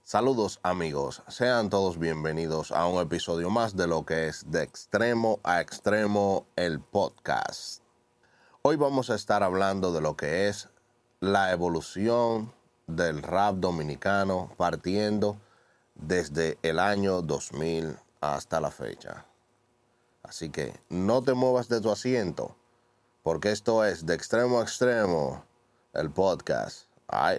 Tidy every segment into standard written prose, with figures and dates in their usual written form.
Saludos amigos, sean todos bienvenidos a un episodio más de lo que es De Extremo a Extremo, el podcast. Hoy vamos a estar hablando de lo que es la evolución del rap dominicano partiendo desde el año 2000 hasta la fecha. Así que no te muevas de tu asiento, porque esto es De Extremo a Extremo, el podcast. Ay.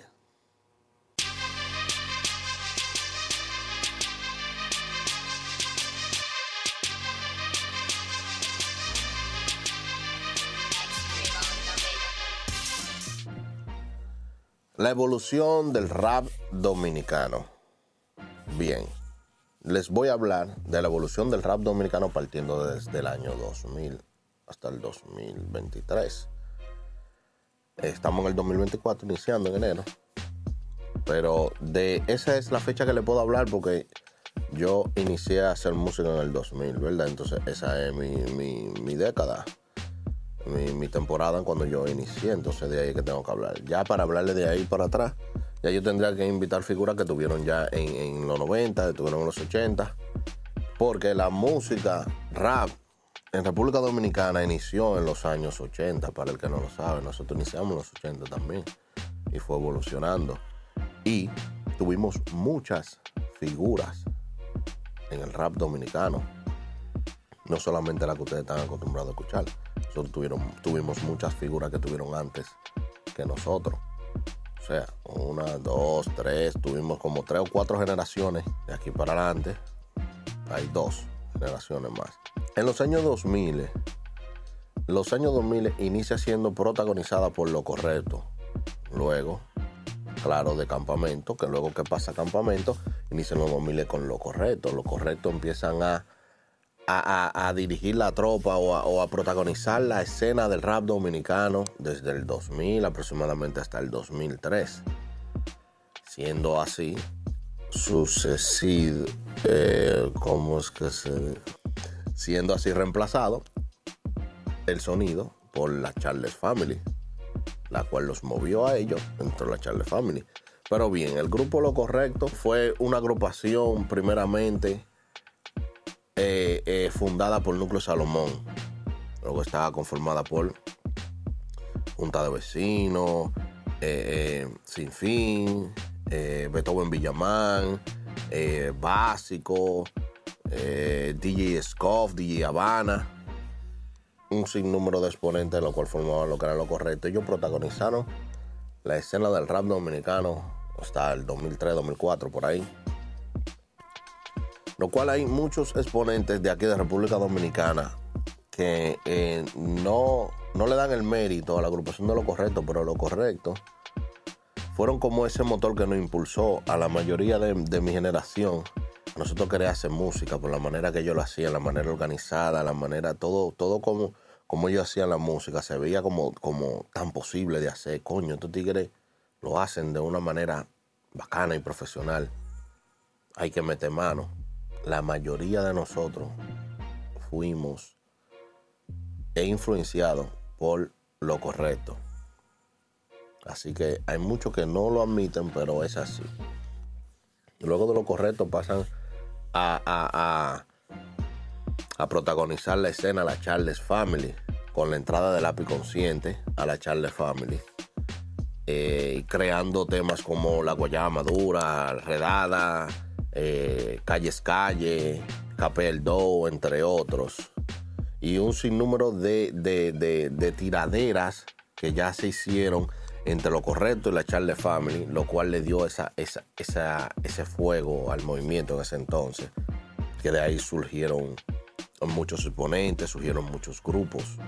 La evolución del rap dominicano. Bien, les voy a hablar de la evolución del rap dominicano partiendo desde el año 2000 hasta el 2023. Estamos en el 2024, iniciando en enero. Pero de esa es la fecha que le puedo hablar porque yo inicié a hacer música en el 2000, ¿verdad? Entonces esa es mi década. Mi temporada cuando yo inicié, entonces de ahí que tengo que hablar. Ya para hablarle de ahí para atrás, ya yo tendría que invitar figuras que tuvieron ya en los 90, que tuvieron en los 80, porque la música rap en República Dominicana inició en los años 80, para el que no lo sabe. Nosotros iniciamos en los 80 también y fue evolucionando. Y tuvimos muchas figuras en el rap dominicano, no solamente la que ustedes están acostumbrados a escuchar. Nosotros tuvimos muchas figuras que tuvieron antes que nosotros. O sea, 1, 2, 3, tuvimos como 3 o 4 generaciones de aquí para adelante. Hay 2 generaciones más. En los años 2000 inicia siendo protagonizada por Lo Correcto. Luego, claro, de Campamento, que luego que pasa Campamento, inicia en los 2000 con Lo Correcto. Lo Correcto empiezan a dirigir la tropa o a protagonizar la escena del rap dominicano desde el 2000 aproximadamente hasta el 2003. Siendo así, siendo así reemplazado el sonido por la Charles Family, la cual los movió a ellos dentro de la Charles Family. Pero bien, el grupo Lo Correcto fue una agrupación primeramente fundada por Núcleo Salomón. Luego estaba conformada por Junta de Vecinos, Sin Fin, Beethoven Villamán, Básico, DJ Scoff, DJ Habana, un sinnúmero de exponentes, lo cual formaban lo que era Lo Correcto. Ellos protagonizaron la escena del rap dominicano hasta el 2003, 2004, por ahí. Lo cual hay muchos exponentes de aquí de República Dominicana que no le dan el mérito a la agrupación de Lo Correcto, pero Lo Correcto fueron como ese motor que nos impulsó a la mayoría de mi generación a nosotros querer hacer música por la manera que ellos lo hacían, la manera organizada, la manera, todo como ellos hacían la música, se veía como tan posible de hacer. Coño, estos tigres lo hacen de una manera bacana y profesional. Hay que meter mano. La mayoría de nosotros fuimos influenciados por Lo Correcto. Así que hay muchos que no lo admiten, pero es así. Luego de Lo Correcto pasan a protagonizar la escena la Charles Family, con la entrada de Lápiz Consciente a la Charles Family, creando temas como La Guayaba Madura, Redada, Calles Calle, Capel Do, entre otros, y un sinnúmero de tiraderas que ya se hicieron entre Lo Correcto y la Charles Family, lo cual le dio ese fuego al movimiento en ese entonces, que de ahí surgieron muchos exponentes, surgieron muchos grupos.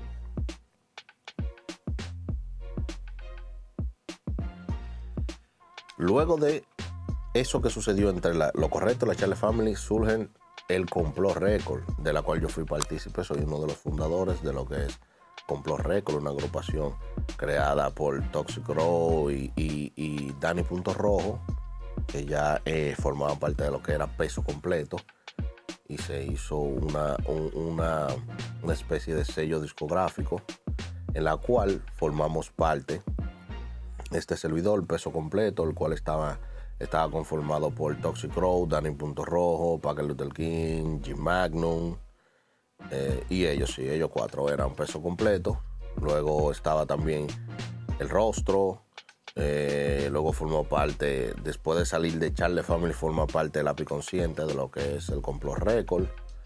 Luego de eso que sucedió entre Lo Correcto y la Charles Family, surgen el Complot Record, de la cual yo fui partícipe. Soy uno de los fundadores de lo que es Complot Record, una agrupación creada por Toxic Row y Dani Punto Rojo, que ya formaban parte de lo que era Peso Completo, y se hizo una especie de sello discográfico en la cual formamos parte este servidor, Peso Completo, el cual estaba Estaba conformado por Toxic Road, Danny Punto Rojo, Packer Luther King, Jim Magnum, y ellos 4 eran peso completo. Luego estaba también El Rostro. Luego formó parte, después de salir de Charlie Family, forma parte del Lápiz Consciente, de lo que es el Complot Record.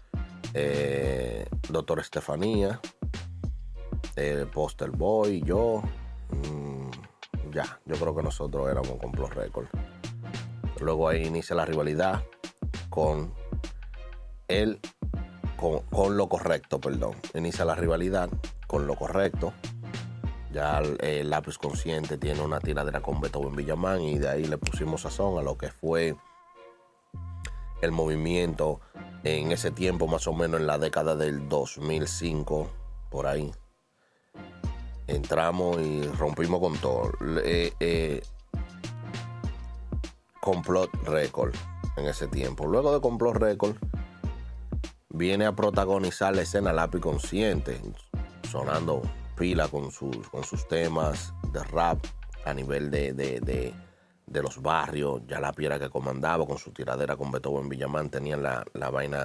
Doctor Estefanía, Poster Boy, yo. Yo creo que nosotros éramos Complot Record. Luego ahí inicia la rivalidad con Lo Correcto, perdón. Inicia la rivalidad con Lo Correcto. Ya el Lápiz Consciente tiene una tiradera con Beethoven Villamán y de ahí le pusimos sazón a lo que fue el movimiento en ese tiempo, más o menos en la década del 2005, por ahí. Entramos y rompimos con todo. Complot Record en ese tiempo. Luego de Complot Record viene a protagonizar la escena Lápiz Consciente, sonando pila con sus temas de rap a nivel de los barrios. Ya la piedra que comandaba con su tiradera con Beethoven Villamán, tenían la vaina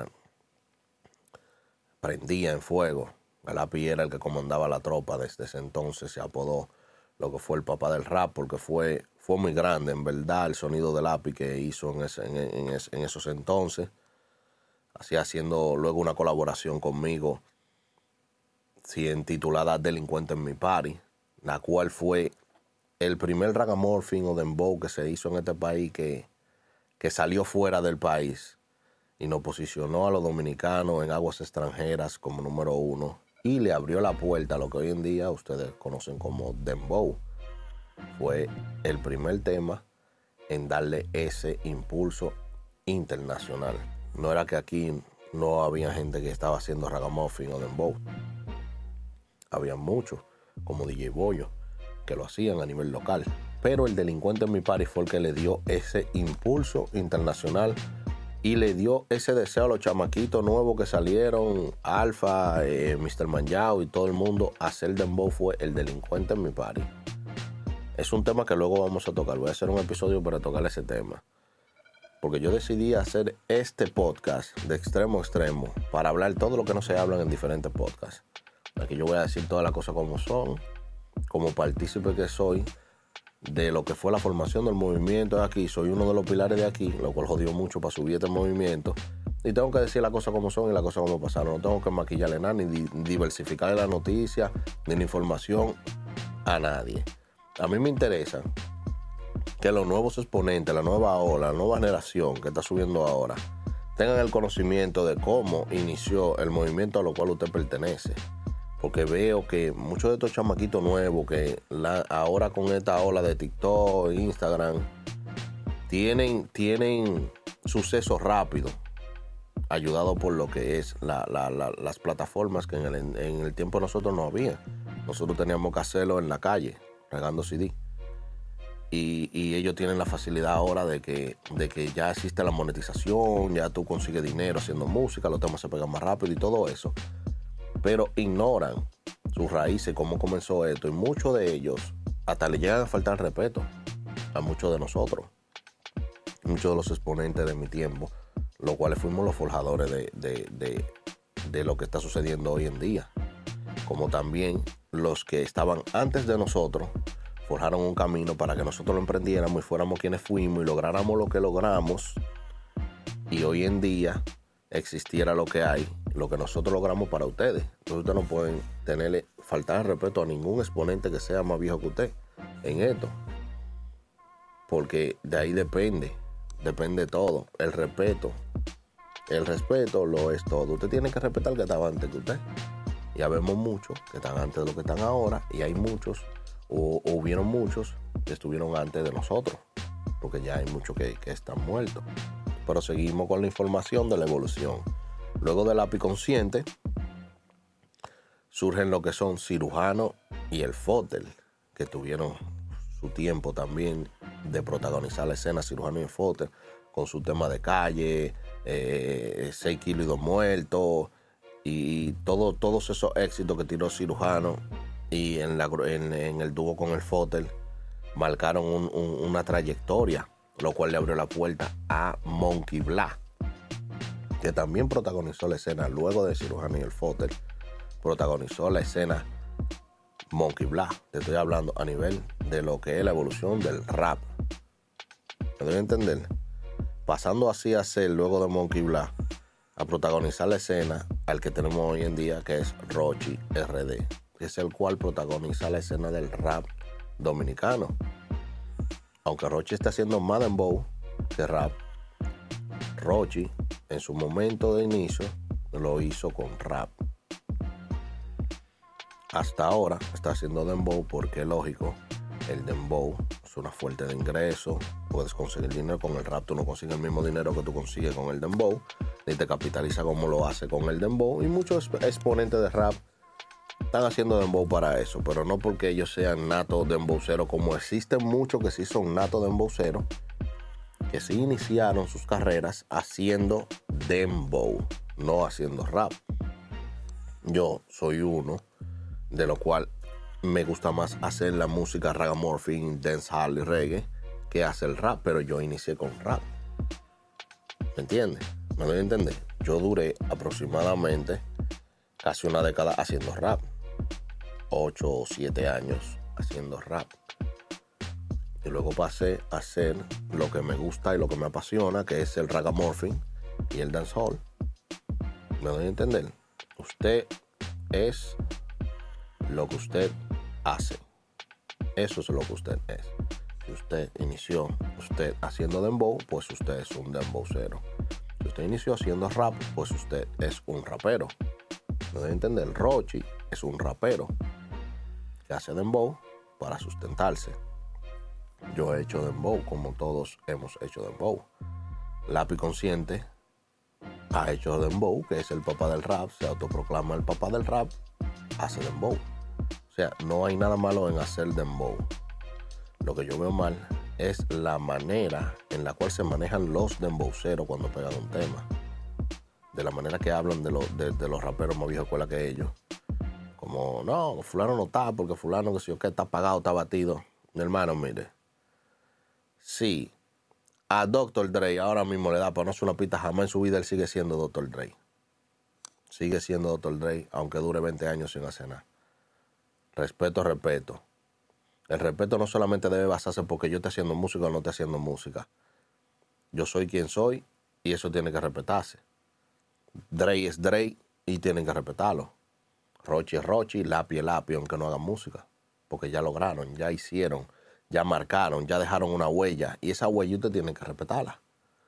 prendía en fuego. Lápiz era el que comandaba la tropa. Desde ese entonces se apodó lo que fue el papá del rap, porque fue muy grande, en verdad, el sonido de Lápiz que hizo en esos entonces. Así haciendo luego una colaboración conmigo, titulada Delincuente en mi Party, la cual fue el primer ragamuffin o dembow que se hizo en este país que salió fuera del país y nos posicionó a los dominicanos en aguas extranjeras como número 1 y le abrió la puerta a lo que hoy en día ustedes conocen como dembow. Fue el primer tema en darle ese impulso internacional. No era que aquí no había gente que estaba haciendo ragamuffin o dembow. Había muchos, como DJ Bollo, que lo hacían a nivel local. Pero el Delincuente en mi Party fue el que le dio ese impulso internacional y le dio ese deseo a los chamaquitos nuevos que salieron, Alfa, Mr. Manjao y todo el mundo, a hacer dembow. Fue el Delincuente en mi Party. Es un tema que luego vamos a tocar. Voy a hacer un episodio para tocar ese tema, porque yo decidí hacer este podcast de extremo a extremo para hablar todo lo que no se habla en diferentes podcasts. Aquí yo voy a decir todas las cosas como son, como partícipe que soy de lo que fue la formación del movimiento de aquí. Soy uno de los pilares de aquí, lo cual jodió mucho para subir este movimiento. Y tengo que decir las cosas como son y las cosas como pasaron. No tengo que maquillarle nada, ni diversificar la noticia, ni la información a nadie. A mí me interesa que los nuevos exponentes, la nueva ola, la nueva generación que está subiendo ahora, tengan el conocimiento de cómo inició el movimiento a lo cual usted pertenece. Porque veo que muchos de estos chamaquitos nuevos que ahora con esta ola de TikTok, Instagram, tienen suceso rápido, ayudado por lo que es las plataformas que en el tiempo de nosotros no había. Nosotros teníamos que hacerlo en la calle, regando CD. Y ellos tienen la facilidad ahora de que ya existe la monetización, ya tú consigues dinero haciendo música, los temas se pegan más rápido y todo eso. Pero ignoran sus raíces, cómo comenzó esto, y muchos de ellos hasta le llegan a faltar respeto a muchos de nosotros, muchos de los exponentes de mi tiempo, los cuales fuimos los forjadores de lo que está sucediendo hoy en día, como también los que estaban antes de nosotros forjaron un camino para que nosotros lo emprendiéramos y fuéramos quienes fuimos y lográramos lo que logramos, y hoy en día existiera lo que hay, lo que nosotros logramos para ustedes. Entonces ustedes no pueden faltar de respeto a ningún exponente que sea más viejo que usted en esto, porque de ahí depende todo. El respeto lo es todo. Usted tiene que respetar al que estaba antes que usted, y habemos muchos que están antes de lo que están ahora, y hay muchos o hubieron muchos que estuvieron antes de nosotros, porque ya hay muchos que están muertos. Pero seguimos con la información de la evolución. Luego del Lápiz Consciente surgen lo que son Cirujano y El Fotel, que tuvieron su tiempo también de protagonizar la escena. Cirujano y El Fotel con su tema de calle, 6 kilos y 2 muertos, y todos esos éxitos que tiró Cirujano y en el dúo con El Fotel marcaron una trayectoria lo cual le abrió la puerta a Monkey Black, que también protagonizó la escena luego de Cirujano y el Fotel. Protagonizó la escena Monkey Black. Te estoy hablando a nivel de lo que es la evolución del rap. ¿Me doy a entender? Pasando así a ser, luego de Monkey Black, a protagonizar la escena al que tenemos hoy en día, que es Rochy RD, que es el cual protagoniza la escena del rap dominicano. Aunque Rochy está haciendo más dembow que rap, Rochy en su momento de inicio lo hizo con rap. Hasta ahora está haciendo dembow porque, lógico, el dembow es una fuente de ingreso. Puedes conseguir dinero con el rap. Tú no consigues el mismo dinero que tú consigues con el dembow, ni te capitaliza como lo hace con el dembow. Y muchos exponentes de rap están haciendo dembow para eso, pero no porque ellos sean natos dembowceros, como existen muchos que sí son natos dembowceros, que sí iniciaron sus carreras haciendo dembow, no haciendo rap. Yo soy uno de lo cual me gusta más hacer la música ragamuffin, dancehall y reggae que hacer el rap, pero yo inicié con rap. ¿Me entiendes? ¿Me doy a entender? Yo duré aproximadamente casi una década haciendo rap. 8 o 7 años haciendo rap. Y luego pasé a hacer lo que me gusta y lo que me apasiona, que es el ragamuffin y el dancehall. ¿Me doy a entender? Usted es lo que usted hace. Eso es lo que usted es. Si usted inició haciendo dembow, pues usted es un dembowcero. Si usted inició haciendo rap, pues usted es un rapero. ¿Me doy a entender? Rochy es un rapero que hace dembow para sustentarse. Yo he hecho dembow como todos hemos hecho dembow. Lápiz Consciente ha hecho dembow, que es el papá del rap, se autoproclama el papá del rap, hace dembow. O sea, no hay nada malo en hacer dembow. Lo que yo veo mal es la manera en la cual se manejan los dembowceros cuando pegan un tema. De la manera que hablan de los raperos más viejos escuela que ellos. Como, no, fulano no está porque fulano que si yo que está apagado, está batido. Mi hermano, mire. Sí, a Dr. Dre ahora mismo le da para no hacer una pista, jamás en su vida él sigue siendo Dr. Dre. Sigue siendo Dr. Dre, aunque dure 20 años sin hacer nada. Respeto. El respeto no solamente debe basarse porque yo esté haciendo música o no esté haciendo música. Yo soy quien soy y eso tiene que respetarse. Dre es Dre y tienen que respetarlo. Rochy es Rochy, Lápiz es Lápiz, aunque no hagan música. Porque ya lograron, ya hicieron, ya marcaron, ya dejaron una huella. Y esa huella usted tiene que respetarla.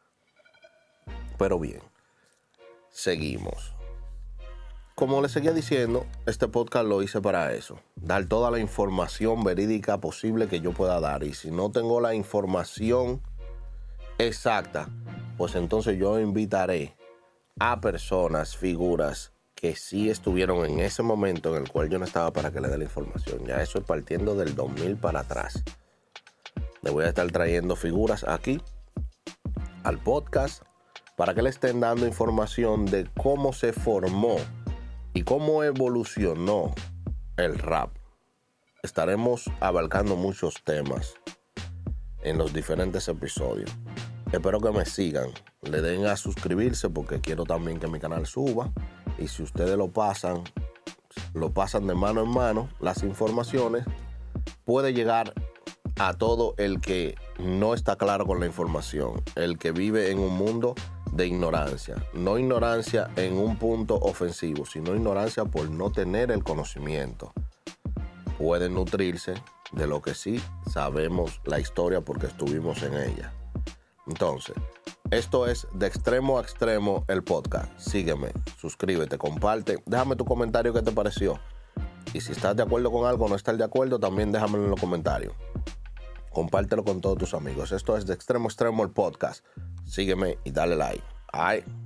Pero bien, seguimos. Como les seguía diciendo, este podcast lo hice para eso. Dar toda la información verídica posible que yo pueda dar. Y si no tengo la información exacta, pues entonces yo invitaré a personas, figuras que sí estuvieron en ese momento en el cual yo no estaba para que le dé la información. Ya eso es partiendo del 2000 para atrás. Le voy a estar trayendo figuras aquí al podcast para que le estén dando información de cómo se formó y cómo evolucionó el rap. Estaremos abarcando muchos temas en los diferentes episodios. Espero que me sigan, le den a suscribirse porque quiero también que mi canal suba. Y si ustedes lo pasan de mano en mano, las informaciones, puede llegar a todo el que no está claro con la información, el que vive en un mundo de ignorancia. No ignorancia en un punto ofensivo, sino ignorancia por no tener el conocimiento. Pueden nutrirse de lo que sí sabemos la historia porque estuvimos en ella. Entonces, esto es De Extremo a Extremo, el podcast. Sígueme, suscríbete, comparte, déjame tu comentario qué te pareció. Y si estás de acuerdo con algo o no estás de acuerdo, también déjamelo en los comentarios. Compártelo con todos tus amigos. Esto es De Extremo a Extremo, el podcast. Sígueme y dale like. Ay.